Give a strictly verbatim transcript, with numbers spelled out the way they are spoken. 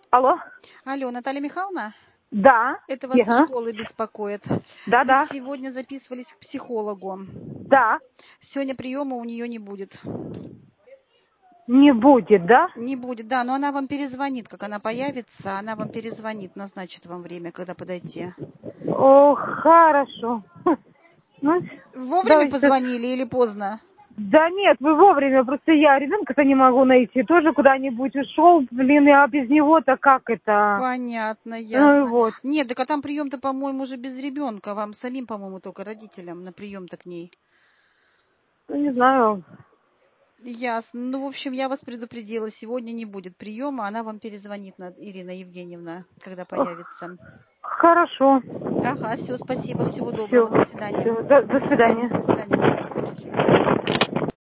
Алло. Алло, Наталья Михайловна? Да. Это вас из Ага. школы беспокоит. Да, Вы да. сегодня записывались к психологу. Да. Сегодня приема у нее не будет. Не будет, да? Не будет, да, но она вам перезвонит, как она появится, она вам перезвонит, назначит вам время, когда подойти. О, хорошо. Ну, Вовремя давайте так. позвонили или поздно? Да нет, вы вовремя, просто я ребенка-то не могу найти, тоже куда-нибудь ушел, блин, а без него-то как это? Понятно, Ну и ясно. вот. Нет, так а там прием-то, по-моему, уже без ребенка. Вам самим, по-моему, только родителям на прием-то к ней. Ну, не знаю. Ясно. Ну, в общем, я вас предупредила, сегодня не будет приема, она вам перезвонит, Ирина Евгеньевна, когда появится. Хорошо. Ага, все, спасибо, всего Все. доброго, до свидания. Все. До, до До свидания, свидания. до свидания.